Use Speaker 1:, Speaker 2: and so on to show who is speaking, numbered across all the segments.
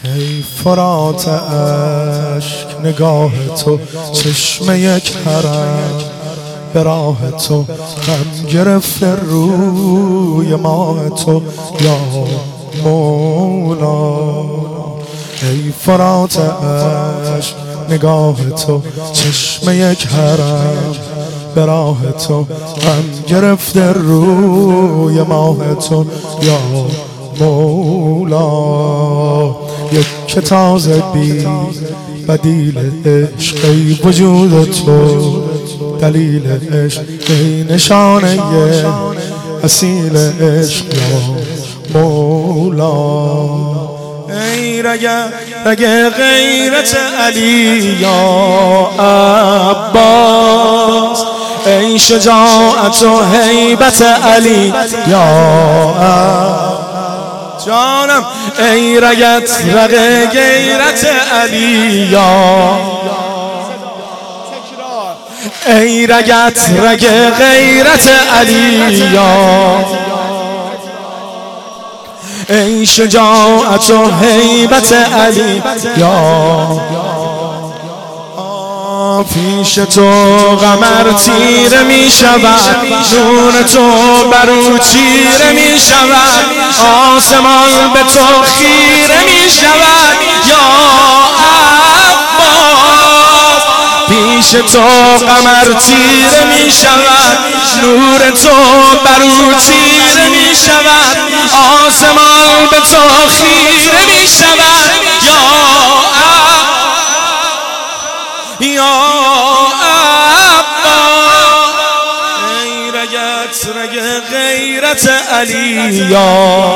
Speaker 1: ای فرات اشک نگاه تو، چشمه کرم به راه تو، غم گرفته روی ماه تو یا مولا. ای فرات اشک نگاه تو، چشمه کرم به راه تو، غم گرفته روی ماه تو یا مولا. یک تازه بی بدیل عشق، ای وجود تو دلیل عشق، ای نشانه اصیل عشق یا مولا. ای رگ غیرت علی یا عباس، ای شجاعت و هیبت علی یا جانم، ای رگ غیرت علی یا، ای رگ غیرت علی یا، ای شجاعت و هیبت علی یا. پیش تو قمر تیره می شود، نور تو برو چیره می شود، آسمان به تو خیره می شود یا عباس. پیش تو قمر تیره می شود، نور تو برو چیره می شود، آسمان به تو خیره می شود یا عباس. ای رگ غیرت علی یا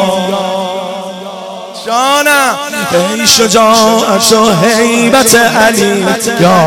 Speaker 1: جانم، ای شجاعت و هیبت علی یا.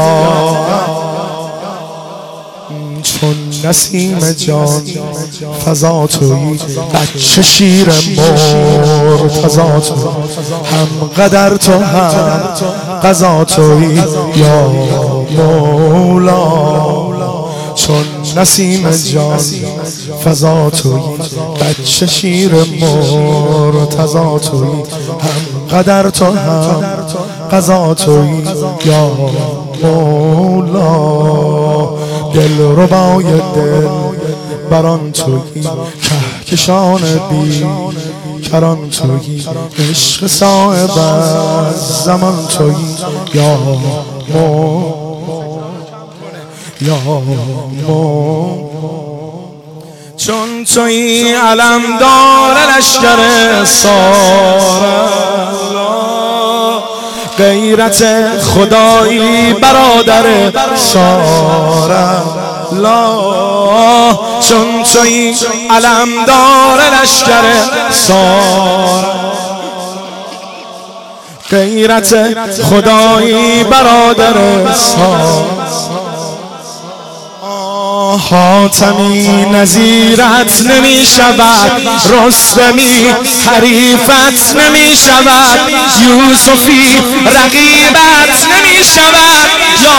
Speaker 1: چون نسیم جان فضا تویی، بچه شیر مرتضی تویی، هم قدر تو هم قضا تویی یا مولا. چون نسیم جان فضا تویی، بچه شیر مرتضی تویی، هم قدر تو هم قضا تویی یا مولا. دل ربای دل بران تویی، کهکشان بی کران تویی، عشق صاحب از زمان تویی یا چون تویی علمدار لشکر سارا، غیرت خدایی برادر سارا لا. چون تویی علمدار لشکر سارا، غیرت خدایی برادر سارا. حاتمی نظیرت نمی شود، رستمی حریفت نمی شود، یوسفی رقیبت نمی شود یا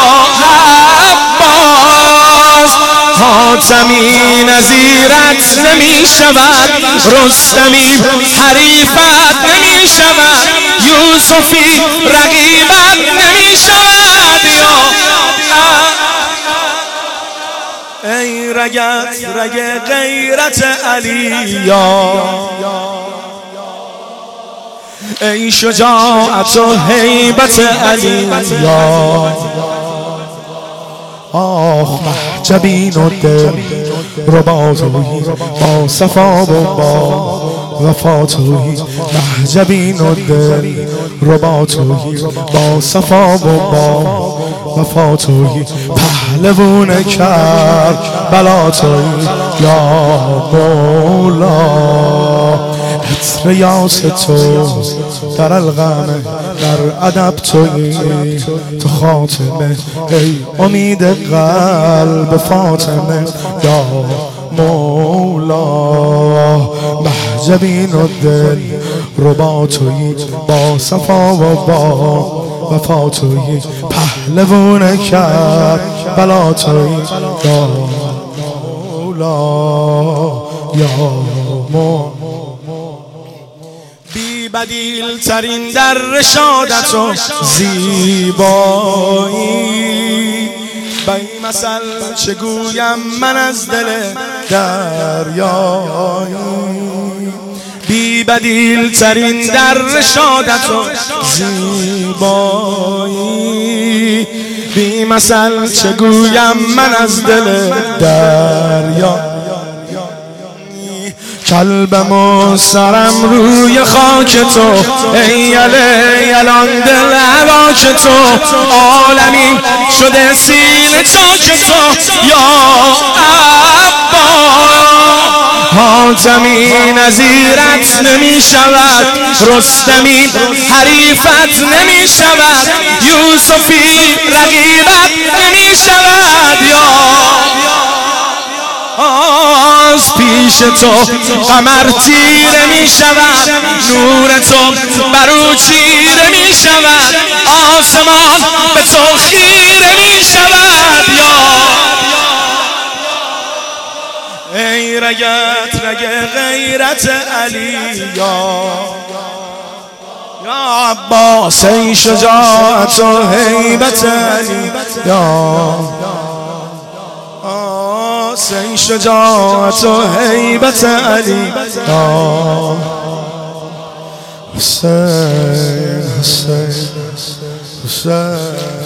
Speaker 1: عباس. حاتمی نظیرت نمی شود، رستمی حریفت نمی شود، یوسفی رقیبت نمی شود یا. ای رگ غیرت علی یا، ای شجاعت و هیبت علی یا. آه محجبین و دل ربا تویی، با صفا و با وفا تویی، محجبین و دل ربا تویی، با صفا و با وفا تویی، پهلوون کربلا تویی یا مولا. عطر یاس تو در الغمه، در ادب تویی تو خاتمه، ای امید قلب فاطمه یا مولا. محجبین و دل ربا تویی، با صفا و با وفا تویی، پهلوون کربلا تویی یا مولا یا مولا. بدیل ترین در رشادت و زیبایی، با این مثل چه گویم من از دل دریایی. بی بدیل ترین در رشادت و زیبایی، بی مثل چه گویم من از دل دریا. قلبم و سرم روی خاک تو، ای یلان دل هراک تو، عالمی شده سینه چاک تو یا عبا. حاتمی نظیرت نمی شود، رستمی حریفت نمی شود، یوسفی رقیبت نمی شود یا پیش تو قمر تیره می شود، نور تو برو چیره می شود، آسمان به تو خیره می شود یا ای رگت رگ غیرت علی یا عباس، ای شجاعت و هیبت علی یا ای شجاعت و هیبت علی یا حسین حسین حسین.